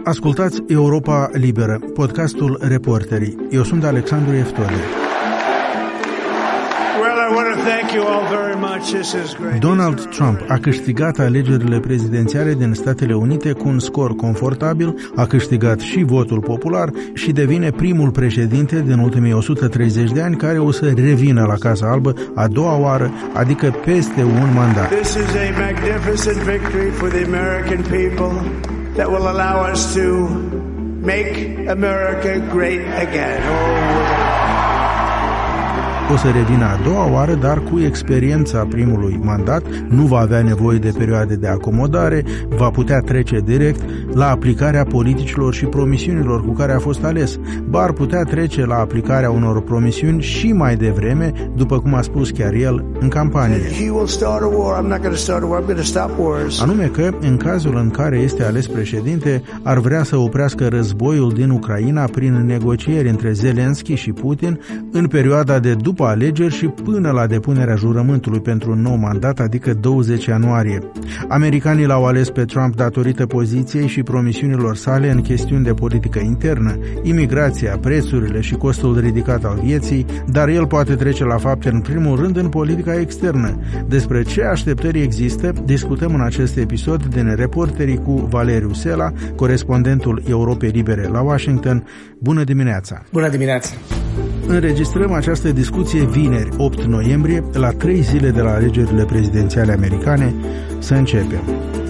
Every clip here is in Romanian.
Ascultați Europa Liberă, podcastul Reporterii. Eu sunt Alexandru Eftode. Donald Trump a câștigat alegerile prezidențiale din Statele Unite cu un scor confortabil, a câștigat și votul popular și devine primul președinte din ultimii 130 de ani care o să revină la Casa Albă a doua oară, adică peste un mandat. This is a magnificent victory for the American people that will allow us to make America great again. O să revină a doua oară, dar cu experiența primului mandat, nu va avea nevoie de perioade de acomodare, va putea trece direct la aplicarea politicilor și promisiunilor cu care a fost ales, ba ar putea trece la aplicarea unor promisiuni și mai devreme, după cum a spus chiar el în campanie. Anume că, în cazul în care este ales președinte, ar vrea să oprească războiul din Ucraina prin negocieri între Zelensky și Putin în perioada de după alegeri și până la depunerea jurământului pentru un nou mandat, adică 20 ianuarie. Americanii l-au ales pe Trump datorită poziției și promisiunilor sale în chestiuni de politică internă, imigrația, prețurile și costul ridicat al vieții, dar el poate trece la fapte în primul rând în politica externă. Despre ce așteptări există, discutăm în acest episod din Reporterii cu Valeriu Sela, corespondentul Europei Libere la Washington. Bună dimineața! Bună dimineața! Înregistrăm această discuție vineri, 8 noiembrie, la 3 zile de la alegerile prezidențiale americane. Să începem.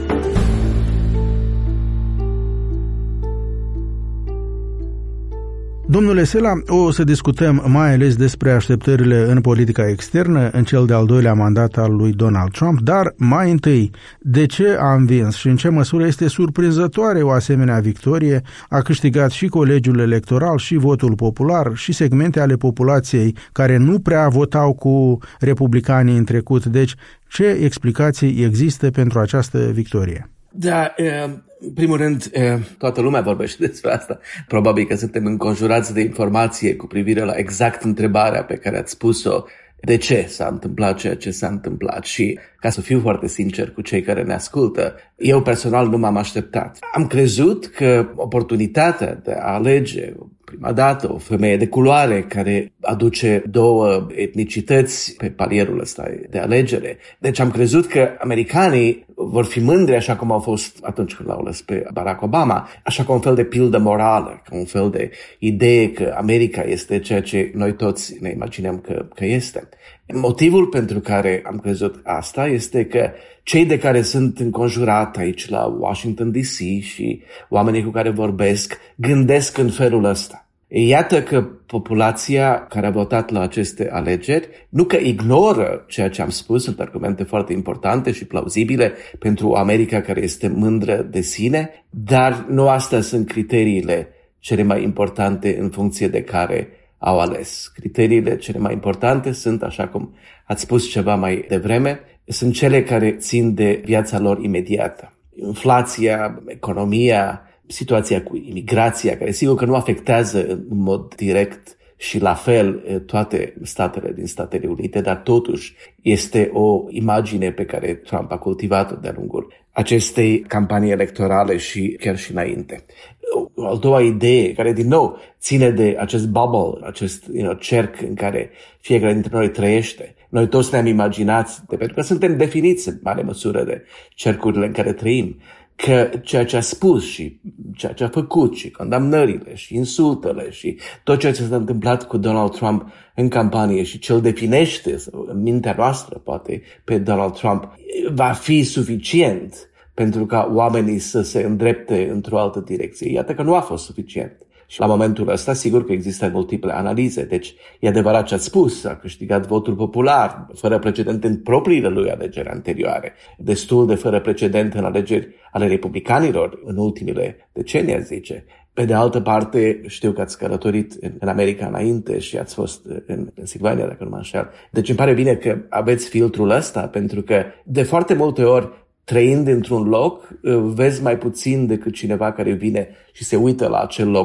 Domnule Sela, o să discutăm mai ales despre așteptările în politica externă în cel de-al doilea mandat al lui Donald Trump, dar mai întâi, de ce a învins și în ce măsură este surprinzătoare o asemenea victorie? A câștigat și colegiul electoral și votul popular și segmente ale populației care nu prea votau cu republicanii în trecut. Deci, ce explicații există pentru această victorie? Da, în primul rând, toată lumea vorbește despre asta. Probabil că suntem înconjurați de informație cu privire la exact întrebarea pe care ați spus-o. De ce s-a întâmplat ceea ce s-a întâmplat? Și, ca să fiu foarte sincer cu cei care ne ascultă, eu personal nu m-am așteptat. Am crezut că oportunitatea de a alege prima dată o femeie de culoare care aduce două etnicități pe palierul ăsta de alegere. Deci am crezut că americanii vor fi mândri așa cum au fost atunci când l-au ales pe Barack Obama, așa ca un fel de pildă morală, ca un fel de idee că America este ceea ce noi toți ne imaginăm că este. Motivul pentru care am crezut asta este că cei de care sunt înconjurat aici la Washington DC și oamenii cu care vorbesc gândesc în felul ăsta. Iată că populația care a votat la aceste alegeri nu că ignoră ceea ce am spus, sunt argumente foarte importante și plauzibile pentru o America care este mândră de sine, dar nu astea sunt criteriile cele mai importante în funcție de care au ales. Criteriile cele mai importante sunt, așa cum ați spus ceva mai devreme, sunt cele care țin de viața lor imediată. Inflația, economia, situația cu imigrația, care sigur că nu afectează în mod direct și la fel toate statele din Statele Unite, dar totuși este o imagine pe care Trump a cultivat-o de-a lungul acestei campanii electorale și chiar și înainte. O a doua idee, care din nou ține de acest bubble, acest cerc în care fiecare dintre noi trăiește. Noi toți ne-am imaginat, pentru că suntem definiți în mare măsură de cercurile în care trăim, că ceea ce a spus și ceea ce a făcut și condamnările și insultele și tot ceea ce s-a întâmplat cu Donald Trump în campanie și ce îl definește în mintea noastră, poate, pe Donald Trump, va fi suficient pentru ca oamenii să se îndrepte într-o altă direcție. Iată că nu a fost suficient. Și la momentul ăsta, sigur că există multiple analize. Deci, e adevărat ce ați spus, a câștigat votul popular, fără precedent în propriile lui alegeri anterioare, destul de fără precedent în alegeri ale republicanilor în ultimile decenii, aș zice. Pe de altă parte, știu că ați călătorit în America înainte și ați fost în Pennsylvania, dacă nu mă înșel. Deci îmi pare bine că aveți filtrul ăsta, pentru că de foarte multe ori, trăind într-un loc, vezi mai puțin decât cineva care vine și se uită la acel loc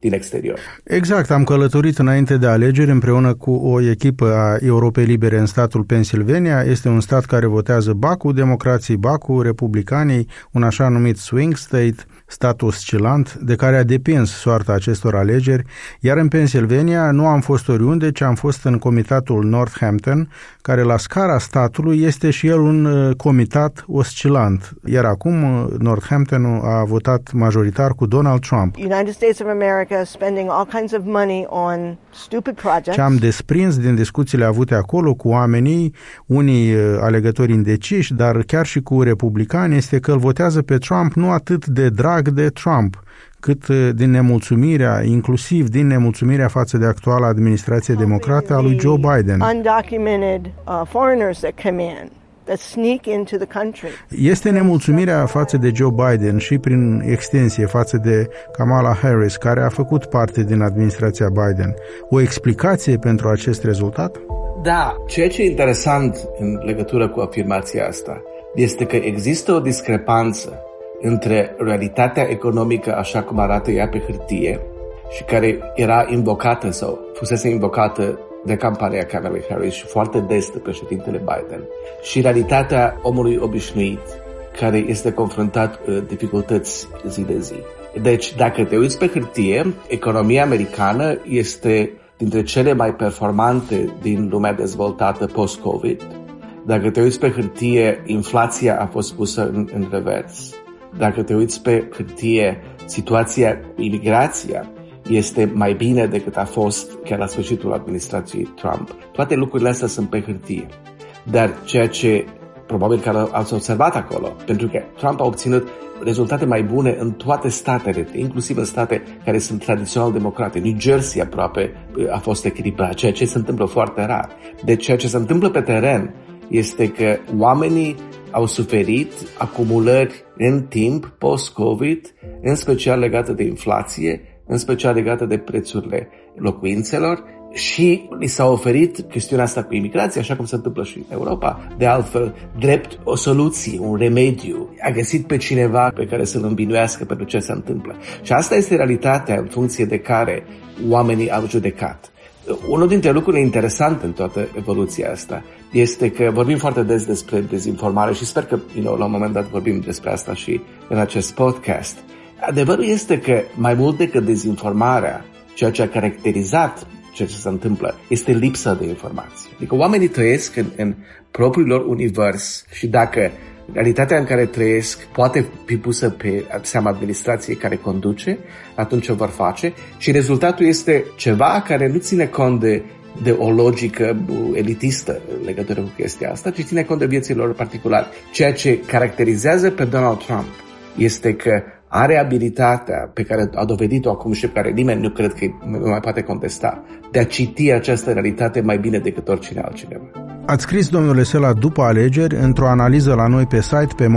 din exterior. Exact, am călătorit înainte de alegeri împreună cu o echipă a Europei Libere în statul Pennsylvania. Este un stat care votează Baku, democrații Baku, republicanii, un așa numit swing state, stat oscilant, de care a depins soarta acestor alegeri, iar în Pennsylvania nu am fost oriunde, ci am fost în comitatul Northampton, care la scara statului este și el un comitat oscilant, iar acum Northampton a votat majoritar cu Donald Trump. United States of America spending all kinds of money on stupid projects. Ce am desprins din discuțiile avute acolo cu oamenii, unii alegători indeciși, dar chiar și cu republicani, este că îl votează pe Trump nu atât de drag de Trump, cât din nemulțumirea, inclusiv din nemulțumirea față de actuala administrație democrată a lui Joe Biden. Undocumented foreigners that come in. That sneak into the country. Este nemulțumirea față de Joe Biden și prin extensie față de Kamala Harris, care a făcut parte din administrația Biden. O explicație pentru acest rezultat? Da, ceea ce e interesant în legătură cu afirmația asta este că există o discrepanță între realitatea economică așa cum arată ea pe hârtie și care era invocată sau fusese invocată de campania Kamala Harris și foarte des de președintele Biden și realitatea omului obișnuit care este confruntat cu dificultăți zi de zi. Deci, dacă te uiți pe hârtie, economia americană este dintre cele mai performante din lumea dezvoltată post-COVID. Dacă te uiți pe hârtie, inflația a fost pusă în revers. Dacă te uiți pe hârtie, situația cu imigrația este mai bine decât a fost chiar la sfârșitul administrației Trump. Toate lucrurile astea sunt pe hârtie. Dar ceea ce probabil că ați observat acolo, pentru că Trump a obținut rezultate mai bune în toate statele, inclusiv în state care sunt tradițional democrate. New Jersey aproape a fost echilibrat, ceea ce se întâmplă foarte rar. Deci ceea ce se întâmplă pe teren este că oamenii au suferit acumulări în timp post-COVID, în special legate de inflație, în special legate de prețurile locuințelor și li s-a oferit chestiunea asta cu imigrație, așa cum se întâmplă și în Europa, de altfel, drept o soluție, un remediu. A găsit pe cineva pe care să-l învinuiască pentru ce se întâmplă. Și asta este realitatea în funcție de care oamenii au judecat. Unul dintre lucrurile interesante în toată evoluția asta este că vorbim foarte des despre dezinformare și sper că la un moment dat vorbim despre asta și în acest podcast. Adevărul este că mai mult decât dezinformarea, ceea ce a caracterizat ceea ce se întâmplă este lipsa de informație. Adică oamenii trăiesc în propriul lor univers și dacă realitatea în care trăiesc poate fi pusă pe seama administrației care conduce, atunci o vor face și rezultatul este ceva care nu ține cont de o logică elitistă în legătură cu chestia asta, ci ține cont de viețile lor particulare. Ceea ce caracterizează pe Donald Trump este că are abilitatea pe care a dovedit-o acum și pe care nimeni nu cred că nu mai poate contesta, de a citi această realitate mai bine decât oricine altcineva. Ați scris, domnule Sela, după alegeri, într-o analiză la noi pe site, pe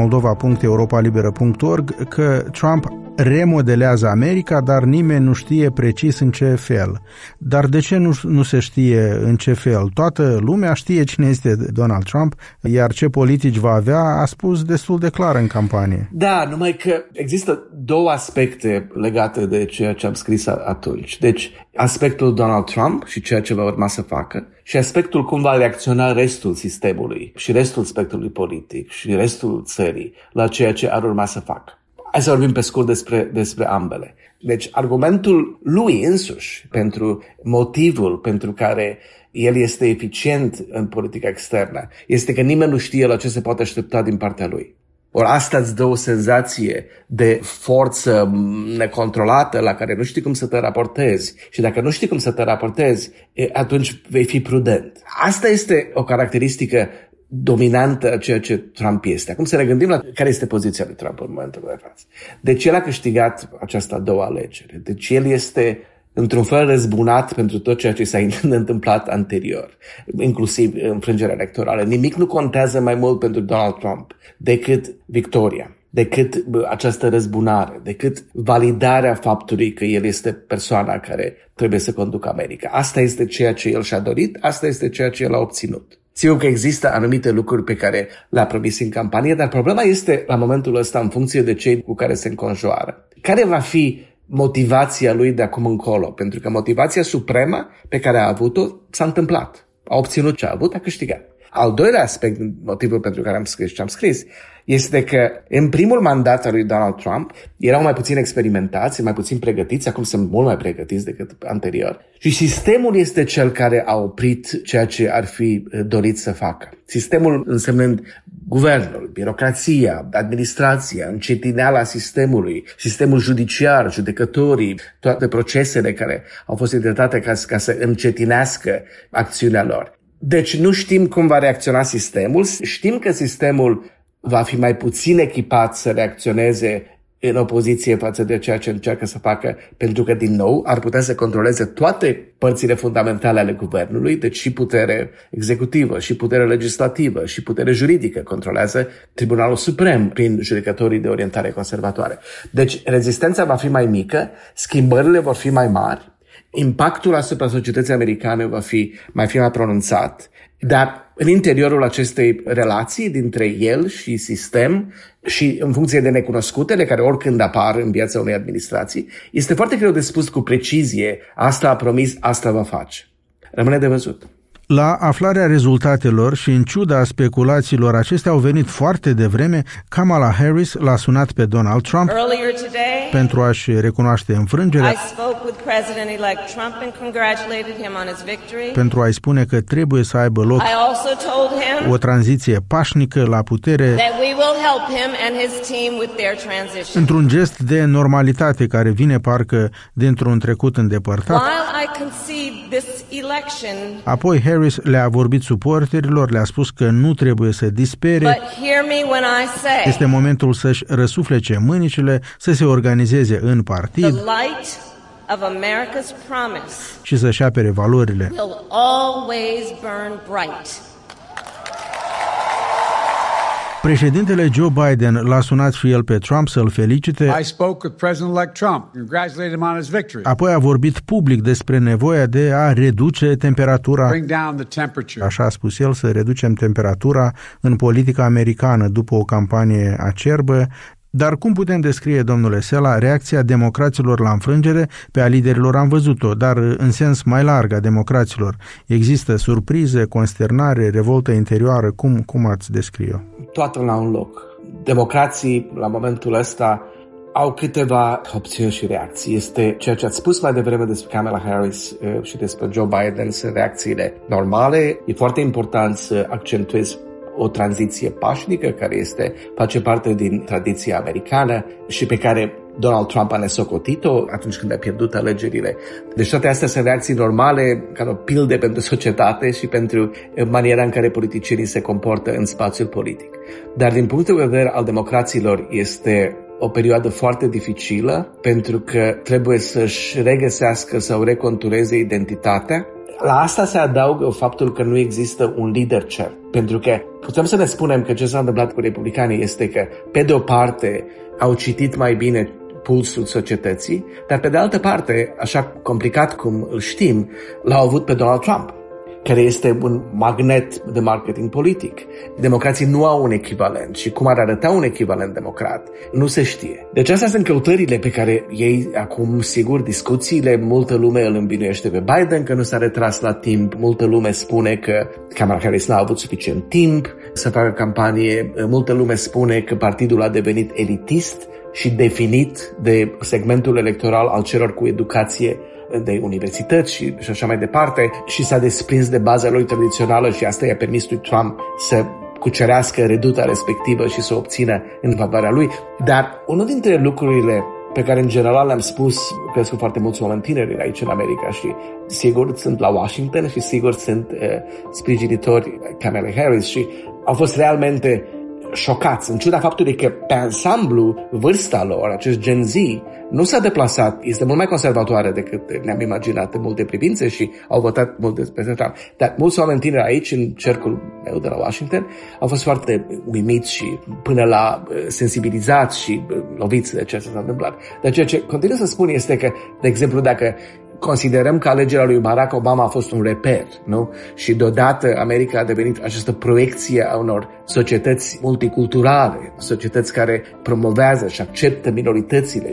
moldova.europalibera.org, că Trump remodelează America, dar nimeni nu știe precis în ce fel. Dar de ce nu se știe în ce fel? Toată lumea știe cine este Donald Trump, iar ce politici va avea a spus destul de clar în campanie. Da, numai că există două aspecte legate de ceea ce am scris atunci. Deci, aspectul Donald Trump și ceea ce va urma să facă și aspectul cum va reacționa restul sistemului și restul spectrului politic și restul țării la ceea ce ar urma să facă. Hai să vorbim pe scurt despre ambele. Deci, argumentul lui însuși pentru motivul pentru care el este eficient în politica externă este că nimeni nu știe la ce se poate aștepta din partea lui. Ori asta îți dă o senzație de forță necontrolată la care nu știi cum să te raportezi. Și dacă nu știi cum să te raportezi, atunci vei fi prudent. Asta este o caracteristică dominantă a ceea ce Trump este. Acum să ne gândim la care este poziția lui Trump în momentul de față. Deci el a câștigat această a doua alegere. Deci el este într-un fel răzbunat pentru tot ceea ce s-a întâmplat anterior, inclusiv înfrângerea electorală. Nimic nu contează mai mult pentru Donald Trump decât victoria, decât această răzbunare, decât validarea faptului că el este persoana care trebuie să conducă America. Asta este ceea ce el și-a dorit, asta este ceea ce el a obținut. Sigur că există anumite lucruri pe care le-a promis în campanie, dar problema este la momentul ăsta în funcție de cei cu care se înconjoară. Care va fi motivația lui de acum încolo, pentru că motivația supremă pe care a avut-o s-a întâmplat. A obținut ce a avut, a câștigat. Al doilea aspect, motivul pentru care am scris ce am scris, este că în primul mandat al lui Donald Trump erau mai puțin experimentați, mai puțin pregătiți, acum sunt mult mai pregătiți decât anterior. Și sistemul este cel care a oprit ceea ce ar fi dorit să facă. Sistemul însemnând guvernul, birocrația, administrația, încetineala sistemului, sistemul judiciar, judecătorii, toate procesele care au fost intentate ca să încetinească acțiunea lor. Deci nu știm cum va reacționa sistemul, știm că sistemul va fi mai puțin echipat să reacționeze în opoziție față de ceea ce încearcă să facă, pentru că, din nou, ar putea să controleze toate părțile fundamentale ale guvernului, deci și putere executivă, și putere legislativă, și putere juridică. Controlează Tribunalul Suprem prin judecătorii de orientare conservatoare. Deci rezistența va fi mai mică, schimbările vor fi mai mari, impactul asupra societății americane va fi mai pronunțat, dar în interiorul acestei relații dintre el și sistem și în funcție de necunoscutele care oricând apar în viața unei administrații, este foarte greu de spus cu precizie, asta a promis, asta va face. Rămâne de văzut. La aflarea rezultatelor și în ciuda speculațiilor acestea au venit foarte devreme, Kamala Harris l-a sunat pe Donald Trump pentru a-și recunoaște înfrângerea, pentru a-i spune că trebuie să aibă loc o tranziție pașnică la putere, într-un gest de normalitate care vine parcă dintr-un trecut îndepărtat. Apoi Harris le-a vorbit suporterilor, le-a spus că nu trebuie să dispere. Este momentul să-și răsuflece mânicile, să se organizeze în partid și să-și apere valorile. Președintele Joe Biden l-a sunat și el pe Trump să-l felicite. Apoi a vorbit public despre nevoia de a reduce temperatura. Așa a spus el, să reducem temperatura în politica americană după o campanie acerbă. Dar cum putem descrie, domnule Sela, reacția democraților la înfrângere? Pe a liderilor am văzut-o, dar în sens mai larg a democraților. Există surprize, consternare, revoltă interioară? Cum ați descrie-o? Toată la un loc. Democrații, la momentul ăsta, au câteva opțiuni și reacții. Este ceea ce ați spus mai devreme despre Kamala Harris și despre Joe Biden, sunt reacțiile normale. E foarte important să accentuezi o tranziție pașnică care face parte din tradiția americană și pe care Donald Trump a nesocotit-o atunci când a pierdut alegerile. Deci toate astea sunt reacții normale, ca o pildă pentru societate și pentru maniera în care politicienii se comportă în spațiul politic. Dar din punctul de vedere al democraților este o perioadă foarte dificilă pentru că trebuie să-și regăsească sau recontureze identitatea. La asta se adaugă faptul că nu există un lider cert. Pentru că putem să ne spunem că ce s-a întâmplat cu republicanii este că, pe de o parte, au citit mai bine pulsul societății, dar pe de altă parte, așa complicat cum îl știm, l-au avut pe Donald Trump, care este un magnet de marketing politic. Democrații nu au un echivalent și cum ar arăta un echivalent democrat, nu se știe. Deci astea sunt căutările pe care ei acum, sigur, discuțiile, multă lume îl învinuiește pe Biden că nu s-a retras la timp, multă lume spune că Kamala Harris n-a avut suficient timp să facă campanie, multă lume spune că partidul a devenit elitist și definit de segmentul electoral al celor cu educație de universități și așa mai departe și s-a desprins de baza lui tradițională și asta i-a permis lui Trump să cucerească reduta respectivă și să o obțină în favoarea lui. Dar unul dintre lucrurile pe care în general le-am spus, cred că foarte mulți oameni tineri aici în America și sigur sunt la Washington și sigur sunt sprijinitori Kamala Harris și au fost realmente șocați, în ciuda faptului că pe ansamblu vârsta lor, acest Gen Z, nu s-a deplasat, este mult mai conservatoare decât ne-am imaginat în multe privințe și au votat mult despre Trump. Dar mulți oameni tineri aici, în cercul meu de la Washington, au fost foarte uimiți și până la sensibilizați și loviți de ce s-a întâmplat. Dar ceea ce continuu să spun este că, de exemplu, dacă considerăm că alegerea lui Barack Obama a fost un reper, nu? Și deodată America a devenit această proiecție a unor societăți multiculturale, societăți care promovează și acceptă minoritățile și le ajută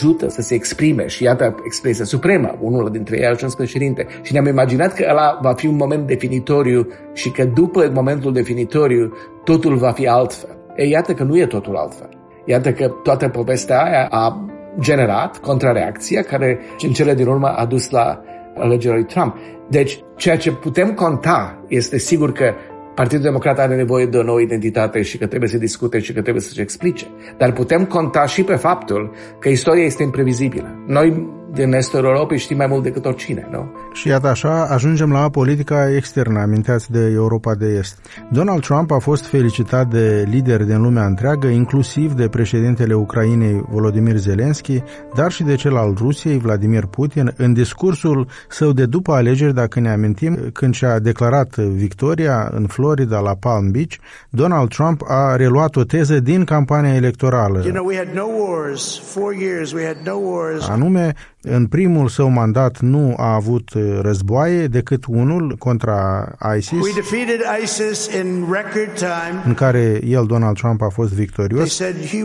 ajută să se exprime și iată expresia supremă, unul dintre ei a ajuns președinte. Și ne-am imaginat că ăla va fi un moment definitoriu și că după momentul definitoriu totul va fi altfel. Iată că nu e totul altfel. Iată că toată povestea aia a generat contrareacția care în cele din urmă a dus la alegerea lui Trump. Deci, ceea ce putem conta este sigur că Partidul Democrat are nevoie de o nouă identitate și că trebuie să discute și că trebuie să-și explice. Dar putem conta și pe faptul că istoria este imprevizibilă. Noi din estul Europei știm mai mult decât oricine, nu? Și iată așa, ajungem la politica externă, aminteați de Europa de Est. Donald Trump a fost felicitat de lideri din lumea întreagă, inclusiv de președintele Ucrainei Volodymyr Zelensky, dar și de cel al Rusiei, Vladimir Putin, în discursul său de după alegeri, dacă ne amintim, când și-a declarat victoria în Florida, la Palm Beach, Donald Trump a reluat o teză din campania electorală. Anume, în primul său mandat nu a avut războaie decât unul contra ISIS, în care el, Donald Trump, a fost victorios.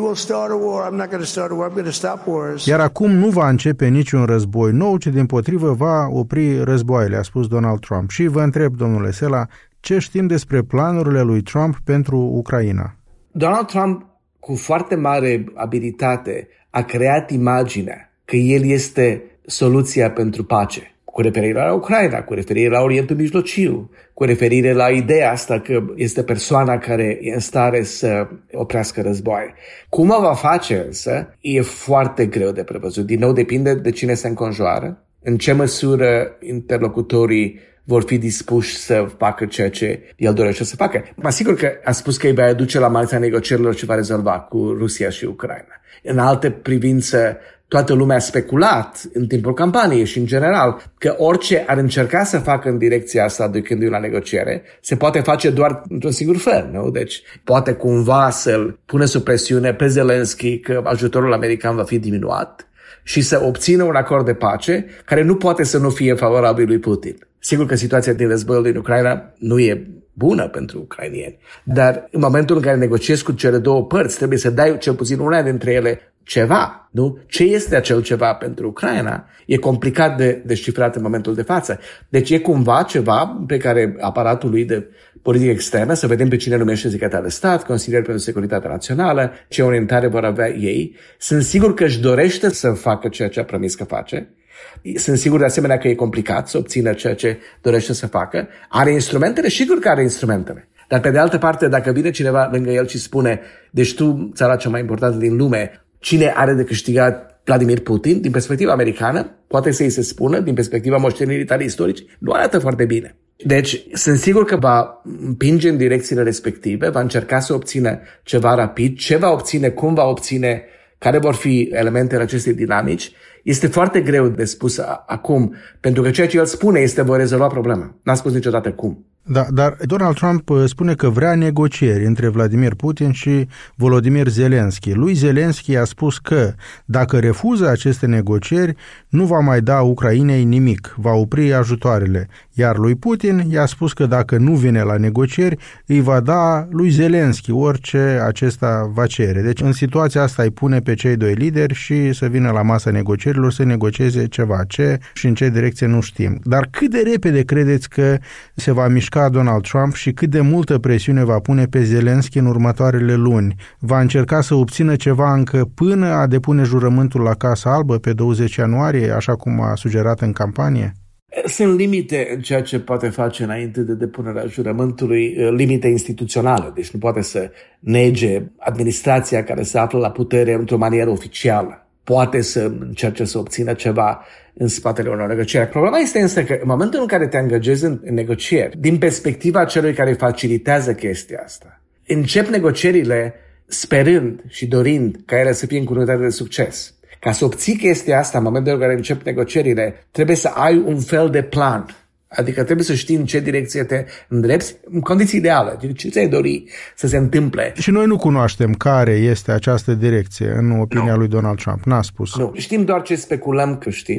Iar acum nu va începe niciun război nou, ci dimpotrivă va opri războaiele, a spus Donald Trump. Și vă întreb, domnule Sela, ce știm despre planurile lui Trump pentru Ucraina? Donald Trump, cu foarte mare abilitate, a creat imaginea că el este soluția pentru pace, cu referire la Ucraina, cu referire la Orientul Mijlociu, cu referire la ideea asta că este persoana care e în stare să oprească războaie. Cum o va face însă, e foarte greu de prevăzut. Din nou depinde de cine se înconjoară, în ce măsură interlocutorii vor fi dispuși să facă ceea ce el dorește să facă. Mă asigur că a spus că îi va aduce la masa negocierilor și va rezolva cu Rusia și Ucraina. În alte privințe, toată lumea a speculat în timpul campaniei și în general că orice ar încerca să facă în direcția asta ducându-i la negociere se poate face doar într-un singur fel, nu? Deci poate cumva să-l pune sub presiune pe Zelensky că ajutorul american va fi diminuat și să obțină un acord de pace care nu poate să nu fie favorabil lui Putin. Sigur că situația din războiul din Ucraina nu e bună pentru ucrainieni, dar în momentul în care negociezi cu cele două părți, trebuie să dai cel puțin una dintre ele ceva, nu? Ce este acel ceva pentru Ucraina? E complicat de descifrat în momentul de față. Deci e cumva ceva pe care aparatul lui de politică externă, să vedem pe cine numește secretar de stat, consilier pentru securitatea națională, ce orientare vor avea ei. Sunt sigur că își dorește să facă ceea ce a promis că face. Sunt sigur de asemenea că e complicat să obțină ceea ce dorește să facă. Are instrumentele? Sigur că are instrumentele. Dar pe de altă parte, dacă vine cineva lângă el și spune, deci tu, țara cea mai importantă din lume, cine are de câștigat Vladimir Putin, din perspectiva americană, poate să-i se spună, din perspectiva moștenirii tale istorici, nu arată foarte bine. Deci, sunt sigur că va împinge în direcțiile respective, va încerca să obțină ceva rapid, ce va obține, cum va obține, care vor fi elementele acestei dinamici, este foarte greu de spus acum, pentru că ceea ce el spune este voi rezolva problema. N-a spus niciodată cum. Da, dar Donald Trump spune că vrea negocieri între Vladimir Putin și Volodymyr Zelensky. Lui Zelensky a spus că dacă refuză aceste negocieri, nu va mai da Ucrainei nimic, va opri ajutoarele. Iar lui Putin i-a spus că dacă nu vine la negocieri, îi va da lui Zelensky orice acesta va cere. Deci în situația asta îi pune pe cei doi lideri și să vină la masa negocierilor să negocieze ceva. Ce și în ce direcție nu știm. Dar cât de repede credeți că se va mișca Donald Trump și cât de multă presiune va pune pe Zelensky în următoarele luni? Va încerca să obțină ceva încă până a depune jurământul la Casa Albă pe 20 ianuarie, așa cum a sugerat în campanie? Sunt limite în ceea ce poate face înainte de depunerea jurământului, limite instituționale, deci nu poate să nege administrația care se află la putere într-o manieră oficială. Poate să încerce să obțină ceva în spatele unor negocieri. Problema este însă că în momentul în care te angajezi în negocieri, din perspectiva celui care facilitează chestia asta, încep negocierile sperând și dorind ca ele să fie încununate de succes. Ca să obții chestia asta, în momentul în care încep negocierile, trebuie să ai un fel de plan. Adică trebuie să știi în ce direcție te îndrepți, în condiții ideale. Ce ți-ai dori să se întâmple? Și noi nu cunoaștem care este această direcție în opinia lui Donald Trump. N-a spus. Nu. Știm doar ce speculăm că știm.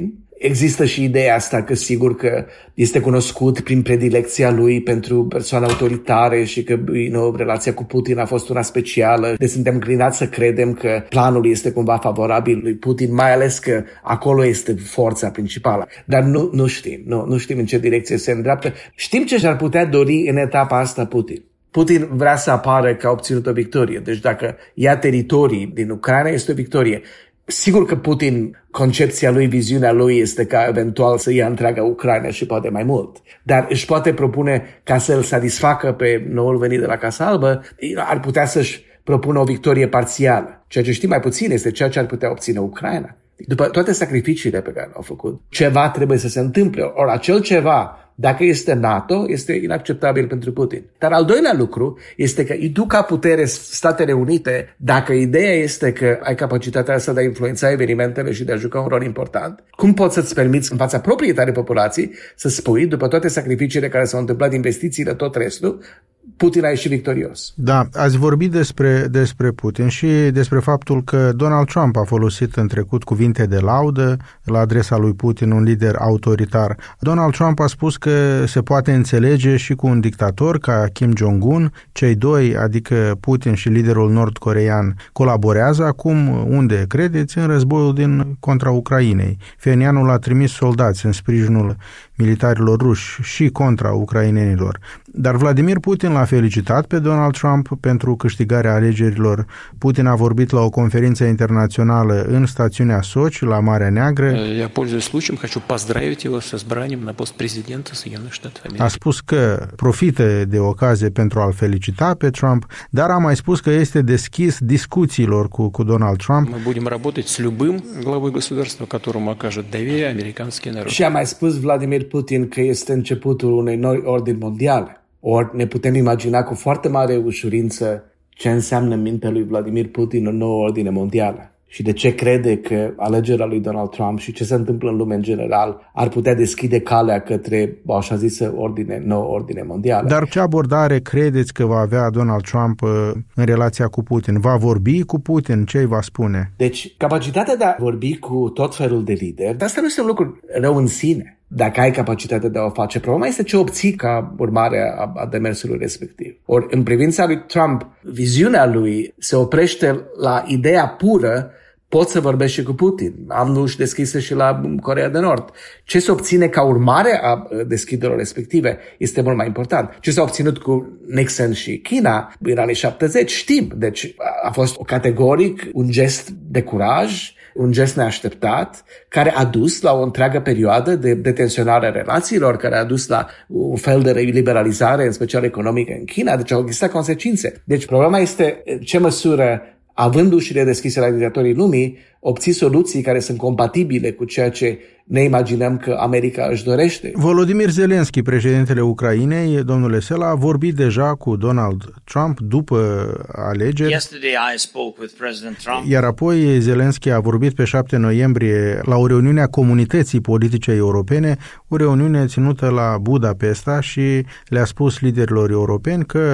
există și ideea asta că sigur că este cunoscut prin predilecția lui pentru persoane autoritare și că relația cu Putin a fost una specială. Deci suntem înclinați să credem că planul este cumva favorabil lui Putin, mai ales că acolo este forța principală. Dar nu știm. Nu știm în ce direcție se îndreaptă. Știm ce și-ar putea dori în etapa asta Putin. Putin vrea să apară că a obținut o victorie. Deci dacă ia teritorii din Ucraina, este o victorie. Sigur că Putin, concepția lui, viziunea lui este ca eventual să ia întreaga Ucraina și poate mai mult. Dar își poate propune ca să-l satisfacă pe noul venit de la Casa Albă, ar putea să-și propună o victorie parțială. Ceea ce știm mai puțin este ceea ce ar putea obține Ucraina. După toate sacrificiile pe care le-au făcut, ceva trebuie să se întâmple. Ori acel ceva, dacă este NATO, este inacceptabil pentru Putin. Dar al doilea lucru este că tu ca putere Statele Unite, dacă ideea este că ai capacitatea asta de a influența evenimentele și de a juca un rol important, cum poți să-ți permiți în fața propriei tale populații să spui, după toate sacrificiile care s-au întâmplat, investițiile, tot restul, Putin a ieșit victorios. Da, ați vorbit despre Putin și despre faptul că Donald Trump a folosit în trecut cuvinte de laudă la adresa lui Putin, un lider autoritar. Donald Trump a spus că se poate înțelege și cu un dictator ca Kim Jong-un. Cei doi, adică Putin și liderul nord-coreean, colaborează acum, unde credeți, în războiul din contra Ucrainei. Pjönjanul a trimis soldați în sprijinul militarilor ruși și contra ucrainenilor. Dar Vladimir Putin l-a felicitat pe Donald Trump pentru câștigarea alegerilor. Putin a vorbit la o conferință internațională în stațiunea Sochi, la Marea Neagră. Я пользуюсь случаем, хочу поздравить его с избранием на пост президента Соединенных Штатов Америки. A spus că profită de ocazie pentru a-l felicita pe Trump, dar a mai spus că este deschis discuțiilor cu Donald Trump. Мы будем работать с любым главой государства, которому окажет доверие американский народ. Și a mai spus Vladimir Putin că este începutul unei noi ordini mondiale. Ori ne putem imagina cu foarte mare ușurință ce înseamnă în mintea lui Vladimir Putin o nouă ordine mondială și de ce crede că alegerea lui Donald Trump și ce se întâmplă în lume în general ar putea deschide calea către o așa zisă nouă ordine mondială. Dar ce abordare credeți că va avea Donald Trump în relația cu Putin? Va vorbi cu Putin? Ce îi va spune? Deci, capacitatea de a vorbi cu tot felul de lideri, dar asta nu este un lucru rău în sine. Dacă ai capacitatea de a o face, problema este ce obții ca urmare a demersului respectiv. Ori, în privința lui Trump, viziunea lui se oprește la ideea pură, poți să vorbești și cu Putin. Am uși deschise și la Coreea de Nord. Ce se obține ca urmare a deschiderilor respective este mult mai important. Ce s-a obținut cu Nixon și China în anii 70, știm. Deci a fost categoric un gest de curaj, un gest neașteptat, care a dus la o întreagă perioadă de detenționare a relațiilor, care a dus la un fel de liberalizare, în special economică, în China. Deci au existat consecințe. Deci problema este ce măsură, având ușile deschise la dictatorii lumii, obții soluții care sunt compatibile cu ceea ce ne imaginăm că America își dorește. Volodymyr Zelensky, președintele Ucrainei, domnule Sela, a vorbit deja cu Donald Trump după alegeri. Yesterday I spoke with President Trump. Iar apoi Zelensky a vorbit pe 7 noiembrie la o reuniune a Comunității Politice Europene, o reuniune ținută la Budapesta și le-a spus liderilor europeni că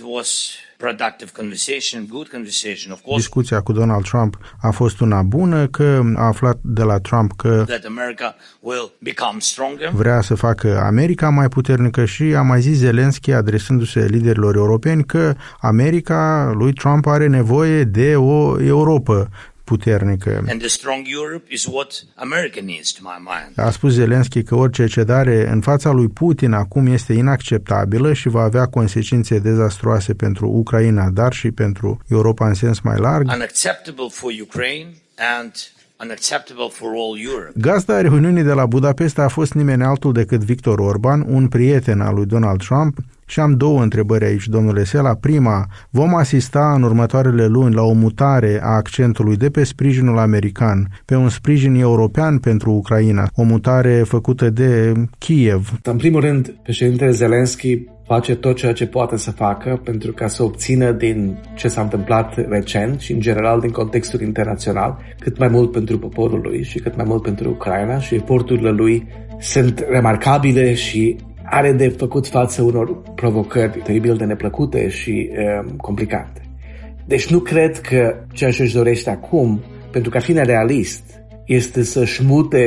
productive conversation, good conversation, of course. Discuția cu Donald Trump a fost una bună, că a aflat de la Trump că that America will become stronger. Vrea să facă America mai puternică și a mai zis Zelensky, adresându-se liderilor europeni, că America lui Trump are nevoie de o Europă puternică. And the strong Europe is what America needs, to my mind. A spus Zelensky că orice cedare în fața lui Putin acum este inacceptabilă și va avea consecințe dezastruoase pentru Ucraina, dar și pentru Europa în sens mai larg. Unacceptable for Ukraine and unacceptable for all Europe. Gazda reuniunii de la Budapesta a fost nimeni altul decât Viktor Orban, un prieten al lui Donald Trump. Și am două întrebări aici, domnule Sela. Prima, vom asista în următoarele luni la o mutare a accentului de pe sprijinul american pe un sprijin european pentru Ucraina, o mutare făcută de Kiev. În primul rând, președintele Zelensky face tot ceea ce poate să facă pentru ca să obțină din ce s-a întâmplat recent și în general din contextul internațional cât mai mult pentru poporul lui și cât mai mult pentru Ucraina și eforturile lui sunt remarcabile și are de făcut față unor provocări teribil de neplăcute și complicate. Deci nu cred că ceea ce își dorește acum, pentru că a fi realist, este să-și mute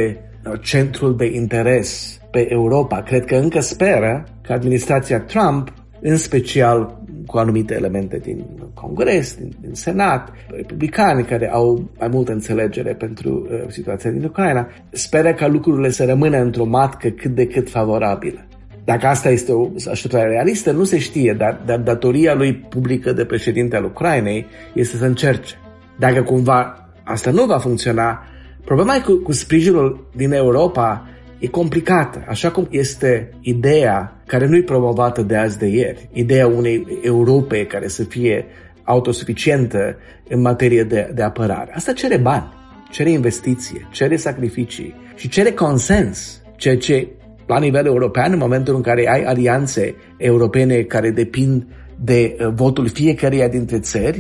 centrul de interes pe Europa. Cred că încă speră că administrația Trump, în special cu anumite elemente din Congres, din Senat, republicani care au mai multă înțelegere pentru situația din Ucraina, speră ca lucrurile să rămână într-o matcă cât de cât favorabilă. Dacă asta este o așteptare realistă, nu se știe, dar datoria lui publică de președinte al Ucrainei este să încerce. Dacă cumva asta nu va funcționa, problema cu sprijinul din Europa e complicată, așa cum este ideea care nu e promovată de azi de ieri, ideea unei Europe care să fie autosuficientă în materie de apărare. Asta cere bani, cere investiție, cere sacrificii și cere consens, ceea ce la nivel european, în momentul în care ai alianțe europene care depind de votul fiecăreia dintre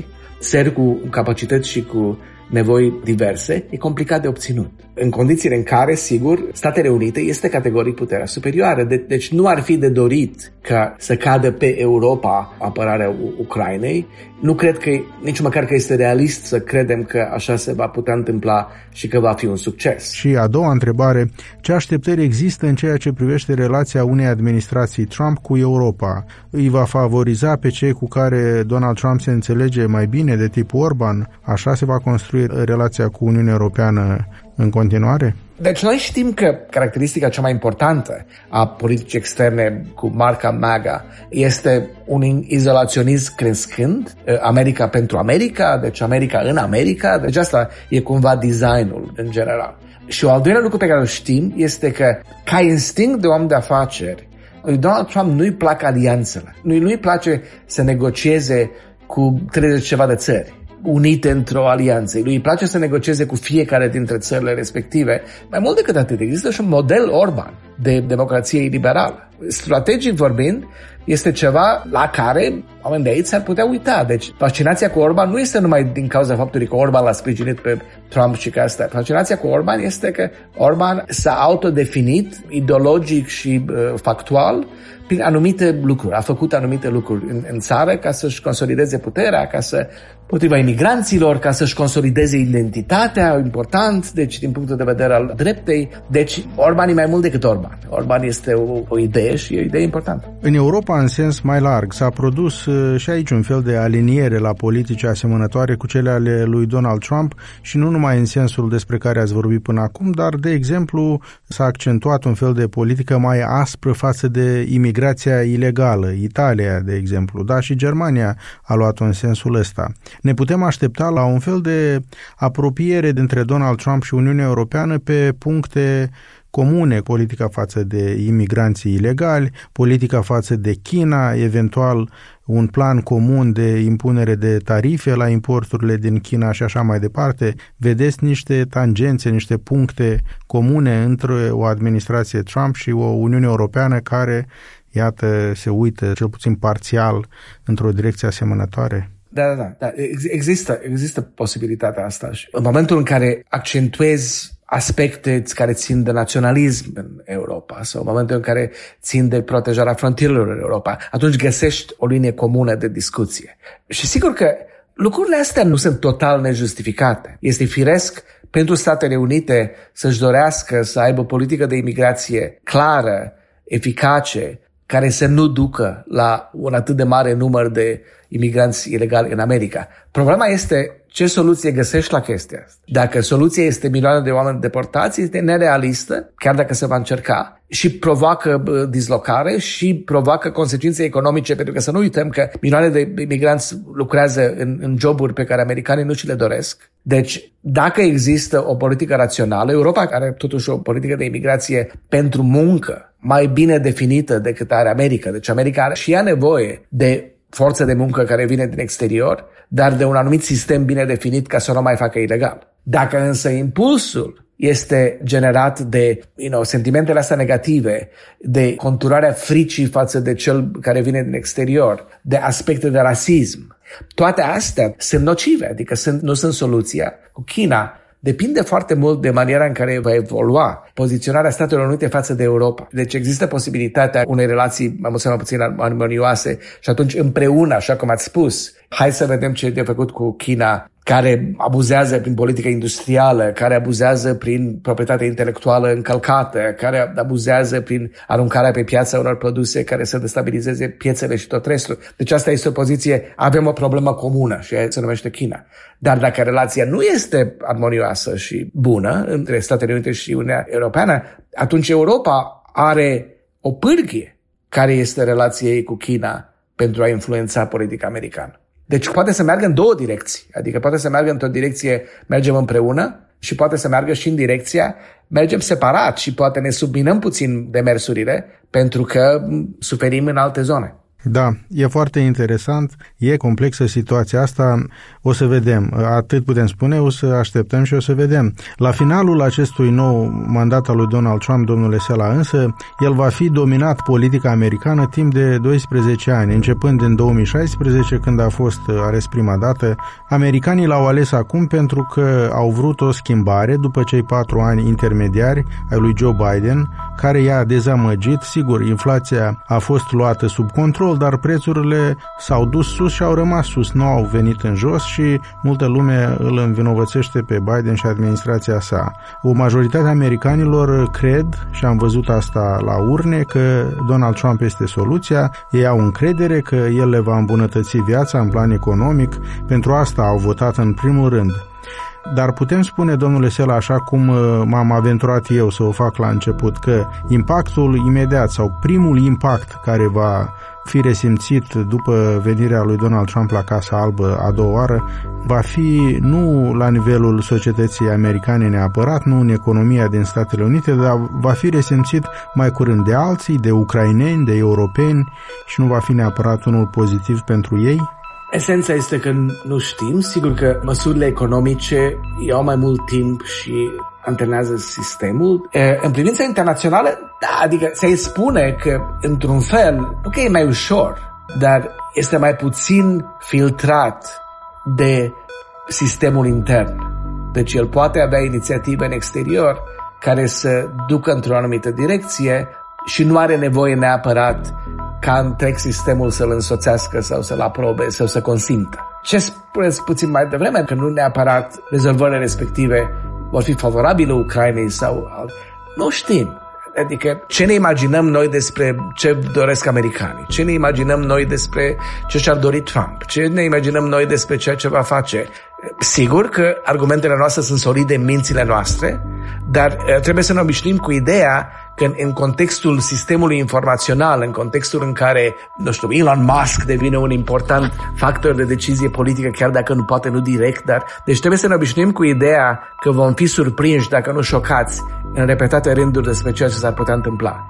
țări cu capacități și cu nevoi diverse, e complicat de obținut. În condițiile în care, sigur, Statele Unite este categoric puterea superioară. Deci nu ar fi de dorit ca să cadă pe Europa apărarea Ucrainei. Nu cred că, nici măcar că este realist să credem că așa se va putea întâmpla și că va fi un succes. Și a doua întrebare, ce așteptări există în ceea ce privește relația unei administrații Trump cu Europa? Îi va favoriza pe cei cu care Donald Trump se înțelege mai bine, de tip Orban? Așa se va construi relația cu Uniunea Europeană în continuare? Deci noi știm că caracteristica cea mai importantă a politicii externe cu marca MAGA este un izolaționism crescând, America pentru America, deci America în America, deci asta e cumva designul în general. Și al doilea lucru pe care îl știm este că ca instinct de om de afaceri, lui Donald Trump nu-i plac alianțele, nu-i place să negocieze cu 30 ceva de țări unite într-o alianță. Lui îi place să negocieze cu fiecare dintre țările respective. Mai mult decât atât, există și un model Orban de democrație liberală. Strategic vorbind, este ceva la care oamenii de aici s-ar putea uita. Deci, fascinația cu Orban nu este numai din cauza faptului că Orban l-a sprijinit pe Trump și că asta. Fascinația cu Orban este că Orban s-a autodefinit ideologic și factual prin anumite lucruri. A făcut anumite lucruri în țară ca să-și consolideze puterea, ca să potriva imigranților, ca să-și consolideze identitatea, important, deci din punctul de vedere al dreptei. Deci Orban e mai mult decât Orban. Orban este o idee și e o idee importantă. În Europa, în sens mai larg, s-a produs și aici un fel de aliniere la politici asemănătoare cu cele ale lui Donald Trump și nu numai în sensul despre care ați vorbit până acum, dar, de exemplu, s-a accentuat un fel de politică mai aspră față de imigrația ilegală. Italia, de exemplu, da, și Germania a luat-o în sensul ăsta. Ne putem aștepta la un fel de apropiere dintre Donald Trump și Uniunea Europeană pe puncte comune, politica față de imigranții ilegali, politica față de China, eventual un plan comun de impunere de tarife la importurile din China și așa mai departe. Vedeți niște tangențe, niște puncte comune între o administrație Trump și o Uniune Europeană care, se uită, cel puțin parțial, într-o direcție asemănătoare? Da. Există posibilitatea asta. În momentul în care accentuezi aspecte care țin de naționalism în Europa sau în momentul în care țin de protejarea frontierelor în Europa, atunci găsești o linie comună de discuție. Și sigur că lucrurile astea nu sunt total nejustificate. Este firesc pentru Statele Unite să-și dorească să aibă o politică de imigrație clară, eficace, care să nu ducă la un atât de mare număr de imigranți ilegali în America. Problema este ce soluție găsești la chestia asta. Dacă soluția este milioane de oameni deportați, este nerealistă, chiar dacă se va încerca, și provoacă dislocare și provoacă consecințe economice, pentru că să nu uităm că milioane de imigranți lucrează în joburi pe care americanii nu și le doresc. Deci, dacă există o politică rațională, Europa are totuși o politică de imigrație pentru muncă mai bine definită decât are America. Deci America are și ea nevoie de forță de muncă care vine din exterior, dar de un anumit sistem bine definit ca să nu mai facă ilegal. Dacă însă impulsul este generat de sentimentele astea negative, de conturarea fricii față de cel care vine din exterior, de aspecte de rasism, toate astea sunt nocive, adică nu sunt soluția. Cu China depinde foarte mult de maniera în care va evolua poziționarea Statelor Unite față de Europa. Deci există posibilitatea unei relații mai mult sau mai puțin armonioase și atunci împreună, așa cum ați spus, hai să vedem ce e de făcut cu China care abuzează prin politică industrială, care abuzează prin proprietatea intelectuală încălcată, care abuzează prin aruncarea pe piața unor produse care să destabilizeze piețele și tot restul. Deci asta este o poziție, avem o problemă comună și aia se numește China. Dar dacă relația nu este armonioasă și bună între Statele Unite și Uniunea Europeană, atunci Europa are o pârghie care este relația ei cu China pentru a influența politica americană. Deci poate să meargă în două direcții, adică poate să meargă într-o direcție, mergem împreună, și poate să meargă și în direcția, mergem separat și poate ne subminăm puțin demersurile pentru că suferim în alte zone. Da, e foarte interesant, e complexă situația asta, o să vedem, atât putem spune, o să așteptăm și o să vedem. La finalul acestui nou mandat al lui Donald Trump, domnule Sela, însă, el va fi dominat politica americană timp de 12 ani, începând în 2016, când a fost ales prima dată. Americanii l-au ales acum pentru că au vrut o schimbare după cei 4 ani intermediari ai lui Joe Biden, care i-a dezamăgit. Sigur, inflația a fost luată sub control, dar prețurile s-au dus sus și au rămas sus, nu au venit în jos și multă lume îl învinovățește pe Biden și administrația sa. O majoritate a americanilor cred, și am văzut asta la urne, că Donald Trump este soluția, ei au încredere că el le va îmbunătăți viața în plan economic, pentru asta au votat în primul rând. Dar putem spune, domnule Sela, așa cum m-am aventurat eu să o fac la început, că impactul imediat sau primul impact care va fi resimțit după venirea lui Donald Trump la Casa Albă a doua oară va fi nu la nivelul societății americane neapărat, nu în economia din Statele Unite, dar va fi resimțit mai curând de alții, de ucraineni, de europeni și nu va fi neapărat unul pozitiv pentru ei? Esența este că nu știm. Sigur că măsurile economice iau mai mult timp și anternează sistemul. În privința internațională, da, adică se spune că, într-un fel, ok, e mai ușor, dar este mai puțin filtrat de sistemul intern. Deci el poate avea inițiative în exterior care să ducă într-o anumită direcție și nu are nevoie neapărat ca întreg sistemul să-l însoțească sau să-l aprobe sau să consimtă. Ce spuneți puțin mai devreme, că nu neapărat rezolvările respective vor fi favorabile Ucrainei sau nu știm. Adică ce ne imaginăm noi despre ce doresc americanii? Ce ne imaginăm noi despre ce și-ar dori Trump? Ce ne imaginăm noi despre ceea ce va face? Sigur că argumentele noastre sunt solide în mințile noastre, dar trebuie să ne obișnuim cu ideea că în contextul sistemului informațional, în contextul în care, nu știu, Elon Musk devine un important factor de decizie politică, chiar dacă poate nu direct, dar deci trebuie să ne obișnuim cu ideea că vom fi surprinși, dacă nu șocați, în repetate rânduri despre ceea ce s-ar putea întâmpla.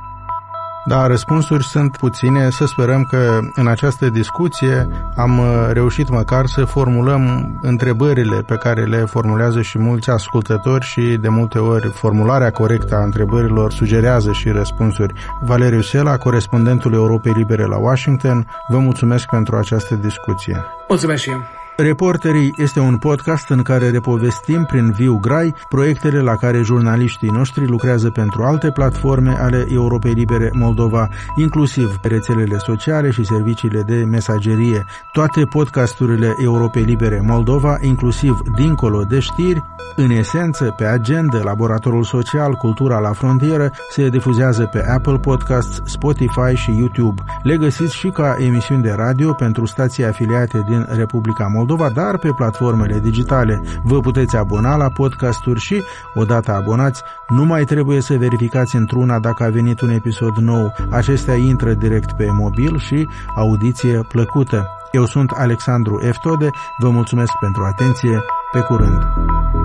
Da, răspunsuri sunt puține. Să sperăm că în această discuție am reușit măcar să formulăm întrebările pe care le formulează și mulți ascultători și de multe ori formularea corectă a întrebărilor sugerează și răspunsuri. Valeriu Sela, corespondentul Europei Libere la Washington, vă mulțumesc pentru această discuție. Mulțumesc și eu. Reporterii este un podcast în care repovestim prin viu grai proiectele la care jurnaliștii noștri lucrează pentru alte platforme ale Europei Libere Moldova, inclusiv rețelele sociale și serviciile de mesagerie. Toate podcasturile Europei Libere Moldova, inclusiv Dincolo de știri, în esență, pe agenda, Laboratorul Social, Cultura la Frontieră, se difuzează pe Apple Podcasts, Spotify și YouTube. Le găsiți și ca emisiuni de radio pentru stații afiliate din Republica Moldova, dar pe platformele digitale. Vă puteți abona la podcasturi și, odată abonați, nu mai trebuie să verificați într-una dacă a venit un episod nou. Acestea intră direct pe mobil și audiție plăcută. Eu sunt Alexandru Eftode, vă mulțumesc pentru atenție, pe curând!